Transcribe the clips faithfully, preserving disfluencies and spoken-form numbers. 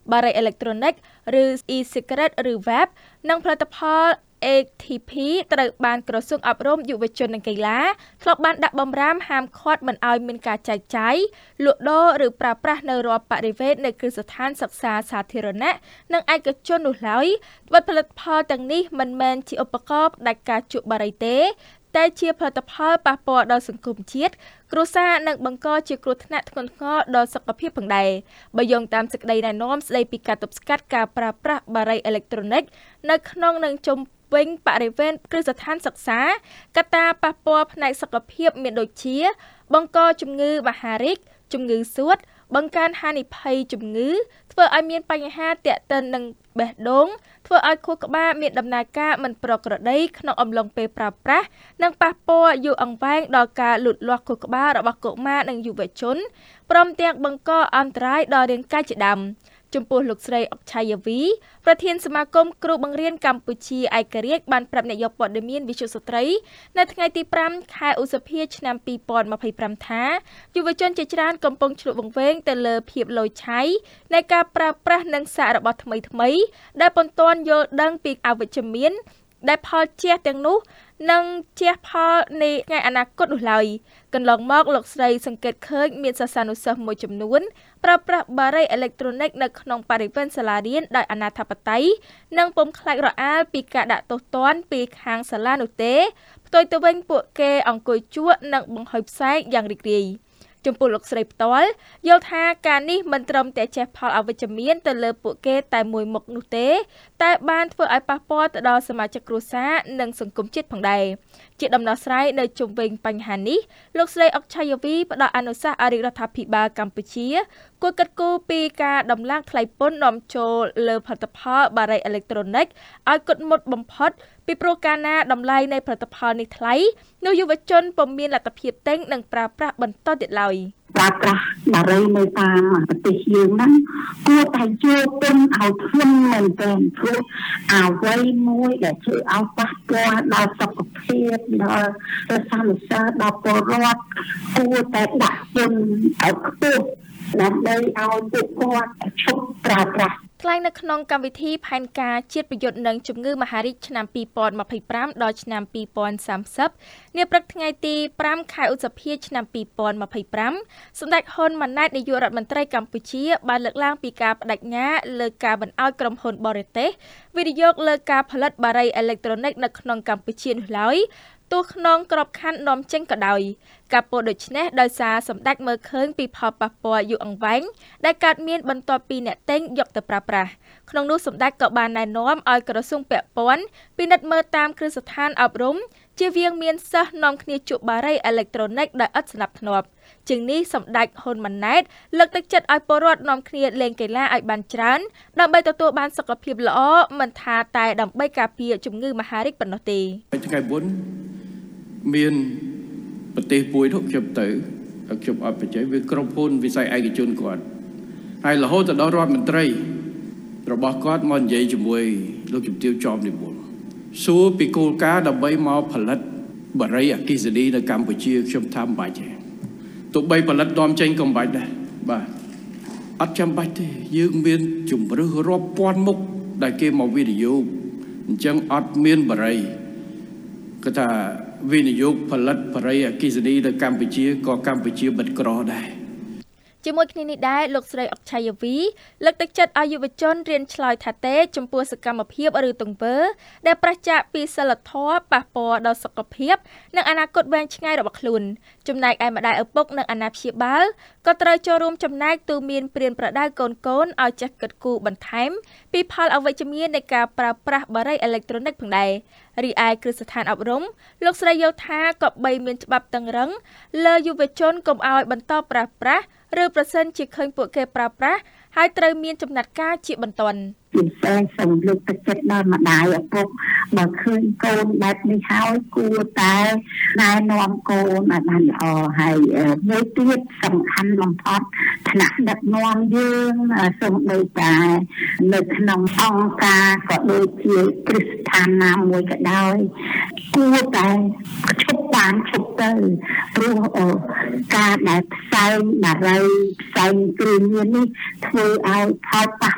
បារីអេឡិចត្រូនិកឬ e-cigarette ឬ vape និងផលិតផល เอ ที พี ត្រូវបានក្រសួងអប់រំយុវជននិងកីឡាធ្លាប់បានដាក់បម្រាមហាមឃាត់មិនឲ្យមានការចែកចាយលក់ដូរឬប្រើប្រាស់នៅរាល់បរិវេណនៃគ្រឹះស្ថានសិក្សាសាធារណៈនិងឯកជននោះឡើយត្បិតផលិតផលទាំងនេះមិនមែនជាឧបករណ៍ផ្ដាច់ការជក់បារីទេតែជាផលិតផលប៉ះពាល់ដល់សង្គមជាតិគ្រួសារនិងបង្កជាគ្រោះថ្នាក់ធ្ងន់ធ្ងរដល់សុខភាពផងដែរបើយោងតាមសេចក្តីណែនាំស្តីពីការទប់ស្កាត់ការប្រើប្រាស់បារីអេឡិចត្រូនិកនៅក្នុងនិងជុំវិញបរិវេណគ្រឹះស្ថានសិក្សាកត្តាប៉ះពាល់ផ្នែកសុខភាពមានដូចជាបង្កជំងឺមហារីកជំងឺសួតបង្កើនហានិភ័យជំងឺធ្វើឲ្យមានបញ្ហាទាក់ទិននឹងបេះដូងធ្វើឲ្យខួរក្បាលមានដំណើរការមិនប្រក្រតីក្នុងអំឡុងពេលប្រើប្រាស់និងប៉ះពាល់យូរអង្វែងដល់ការលូតលាស់ខួរក្បាលរបស់កុមារនិងយុវជនព្រមទាំងបង្កអន្តរាយដល់រាងកាយជាដើមចំពោះលោកស្រីអុកឆៃយាវីប្រធានសមាគមគ្រូបង្រៀនកម្ពុជាឯករាជ្យបានប្រាប់នាយកព័ត៌មានវិទ្យុស្ត្រីនៅថ្ងៃទីប្រាំខែឧសភាឆ្នាំពីរពាន់ម្ភៃប្រាំថាយុវជនជាច្រើនកំពុងឆ្លុះវង្វេងទៅលើភាពលយឆៃនៃការប្រើប្រាស់និងសាររបស់ថ្មីថ្មីដែលពុំទាន់យល់ដឹងពីអវិជ្ជមានដែលផលជះទាំងនោះនិងជះផលនៃថ្ងៃអនាគតនោះឡើយកន្លងមកលោកស្រីសង្កេតឃើញមានសិស្សានុសិស្សមួយចំនួនប្រើប្រាស់បារីអេឡិចត្រូនិកនៅក្នុងបរិវេណសាលារៀនដោយអនាធិបតេយ្យនិងពុំខ្លាចរអាលពីការដាក់ទោសទណ្ឌពីខាងសាលានោះទេផ្ទុយទៅវិញពួកគេអង្គុយជក់និងបង្ហុយផ្សែងយ៉ាងរីករាយចំពោះលោកស្រីផ្ទាល់យល់ថាការនេះមិនត្រឹមតែជះផលអវិជ្ជមានទៅលើពួកគេតែមួយមុខនោះទេតែបានធ្វើឲ្យប៉ះពាល់ទៅដល់សមាជិកគ្រួសារនិងសង្គមជាតិផងដែរជាដំណោះស្រាយនៅជុំវិញបញ្ហានេះលោកស្រីអុកឆៃយាវីផ្ដល់អនុសាសន៍ឲ្យរដ្ឋាភិបាលកម្ពុជាគួរកាត់គូរពីការដំឡើងថ្លៃពន្ធនាំចូលលើផលិតផលបារីអេឡិចត្រូនិកឲ្យគិតមុតបំផុតពីព្រោះកាលណាតម្លៃនៃផលិតផលនេះថ្លៃនោះយុវជនពុំមានលទ្ធភាពទិញនិងប្រើប្រាស់បន្តទៀតឡើយប្រើប្រាស់បារីនៅតាមប្រទេសយើងហ្នឹងគួរតែយកពន្ធឲ្យធន់មែនទែនព្រោះអ្វីមួយដែលធ្វើឲ្យប៉ះពាល់ដល់សុខភាពដល់ប្រសាទសាដល់ពលរដ្ឋគួរតែដាក់ពន្ធឲ្យខ្ពស់ដើម្បីឲ្យពួកគាត់ឈប់ប្រើប្រាស់ថ្លែងនៅក្នុងកម្មវិធីផែនការជាតិប្រយុទ្ធនឹងជំងឺមហារីកឆ្នាំពីរពាន់ម្ភៃប្រាំដល់ឆ្នាំពីរពាន់សាមសិបនាព្រឹកថ្ងៃទីប្រាំខែឧសភាឆ្នាំពីរពាន់ម្ភៃប្រាំសម្ដេចហ៊ុនម៉ាណែតនាយករដ្ឋមន្ត្រីកម្ពុជាបានលើកឡើងពីការបដិញ្ញាលើការមិនអោយក្រុមហ៊ុនបរទេសវិនិយោគលើការផលិតបារីអេឡិចត្រូនិកនៅក្នុងកម្ពុជានោះឡើយទោះក្នុងក្របខ័ណ្ឌនាំចេញក៏ដោយការពោលដូច្នេះដោយសារសម្ដេចមើលឃើញពីផលប៉ះពាល់យូរអង្វែងដែលកើតមានបន្ទាប់ពីអ្នកទិញយកទៅប្រើប្រាស់ក្នុងនោះសម្ដេចក៏បានណែនាំឲ្យក្រសួងពាក់ព័ន្ធពិនិត្យមើលតាមគ្រឹះស្ថានអប់រំជៀសវាងមានសិស្សនាំគ្នាជក់បារីអេឡិចត្រូនិកដោយឥតសណ្ដាប់ធ្នាប់ជាងនេះសម្ដេចហ៊ុនម៉ាណែតលើកទឹកចិត្តឲ្យពលរដ្ឋនាំគ្នាលេងកីឡាឲ្យបានច្រើនដើម្បីទទួលបានសុខភាពល្អមិនថាតែដើម្បីការពារជំងឺមហារីកប៉ុណ្ណោះទេថ្ងៃមុនមានប្រទេសមួយនោះខ្ញុំទៅខ្ញុំអត់បច្ចេកវាក្រុមហ៊ុនវិស័យឯកជនគាត់ហើយរហូតដល់រដ្ឋមន្ត្រីរបស់គាត់មកនិយាយជាមួយលោកជំទាវចំនិមលសួរពីគោលការណ៍ដើម្បីមកផលិតបារីអគ្គិសនីនៅកម្ពុជាខ្ញុំថាមិនបាច់ទេទោះបីផលិតនាំចេញក៏មិនបាច់ដែរបាទអត់ចាំបាច់ទេយើងមានជំរឿសរាប់ពាន់មុខដែលគេមកវិនិយោគអញ្ចឹងអត់មានបារីគឺថាវិនិយោគផលិតបារីអគ្គិសនីនៅកម្ពុជាក៏កម្ពុជាបិទក្រដែរជាមួយគ្នានេះដែរលោកស្រីអុកឆៃយាវីលើកទឹកចិត្តឲ្យយុវជនរៀនឆ្លើយថាទេចំពោះសកម្មភាពឬទង្វើដែលប្រឆាចពីសិលធម៌ប៉ះពាល់ដល់សុខភាពនិងអនាគតវែងឆ្ងាយរបស់ខ្លួនចំណែកឯម្ដាយឪពុកនិងអាណាព្យាបាលក៏ត្រូវចូលរួមចំណែកទូមានព្រានប្រដៅកូនកូនឲ្យចេះគិតគូរបន្ថែមពីផលអវិជ្ជមាននៃការប្រើប្រាស់បារីអេឡិចត្រូនិកផងដែររីឯគ្រឹះស្ថានអប់រំលោកស្រីយល់ថាក៏បីមានច្បាប់តឹងរឹងលើយុវជនកុំឲ្យបន្តប្រើប្រាស់ឬប្រសិនជាឃើញពួកគេប្រើប្រាស់ហើយត្រូវមានចំណាត់ការជាបន្ទាន់ពិសេសសូមលើកទឹកចិត្តដល់ម្ដាយឪពុកបើឃើញកូនបែបនេះហើយគួរតែណែនាំកូនឲ្យបានល្អហើយមួយទៀតសំខាន់បំផុតថ្នាក់ដឹកនាំយើងសូម្បីតែនៅក្នុងអង្គការក៏ដូចជាគ្រឹះស្ថានណាមួយក៏ដោយគួរតែឈប់បានឈប់ទៅព្រោះការដែលផ្សែងបារីផ្សែងគ្រឿងញៀននេះធ្វើឲ្យផលប៉ះ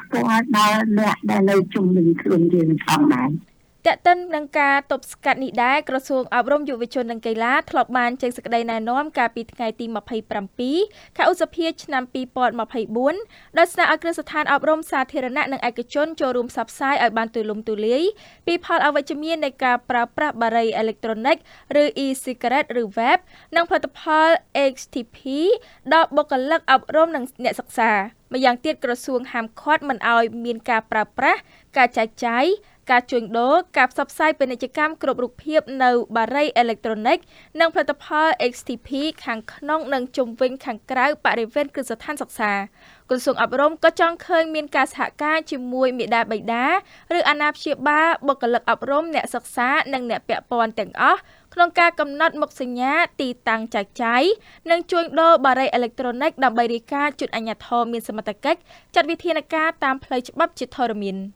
ពាល់ដល់អ្នកដែលនៅជុំវិញខ្លួនយើងផងដែរតើតិននឹងការទប់ស្កាត់នេះដែរក្រសួងអប់រំយុវជននិងកីឡាធ្លាប់បានចេញសេចក្តីណែនាំកាលពីថ្ងៃទីម្ភៃប្រាំពីរខែឧសភាឆ្នាំពីរពាន់ម្ភៃបួនដោយស្នើឲ្យគ្រឹះស្ថានអប់រំសាធារណៈនិងឯកជនចូលរួមផ្សព្វផ្សាយឲ្យបានទូលំទូលាយពីផលអវិជ្ជមាននៃការប្រើប្រាស់បារីអេឡិចត្រូនិកឬ e-cigarette ឬ vape និងផលិតផល เอ็กซ์ ที พี ដល់បុគ្គលិកអប់រំនិងអ្នកសិក្សាម្យ៉ាងទៀតក្រសួងហាមឃាត់មិនឲ្យមានការប្រើប្រាស់ការចែកចាយការជួញដូរការផ្សព្វផ្សាយពាណិជ្ជកម្មគ្រប់រូបភាពនៅបារីអេឡិចត្រូនិកនិងផលិតផល เอ็กซ์ ที พี ខាងក្នុងនិងជុំវិញខាងក្រៅបរិវេណគ្រឹះស្ថានសិក្សាក្រសួងអប់រំក៏ចង់ឃើញមានការសហការជាមួយមាតាបិតាឬអាណាព្យាបាលបុគ្គលិកអប់រំអ្នកសិក្សានិងអ្នកពាក់ព័ន្ធទាំងអស់ក្នុងការកំណត់មុខសញ្ញាទីតាំងចែកចាយនិងជួញដូរបារីអេឡិចត្រូនិកដើម្បីរាយការណ៍ជូនអាជ្ញាធរមានសមត្ថកិច្ចចាត់វិធានការតាមផ្លូវច្បាប់ជាធរមាន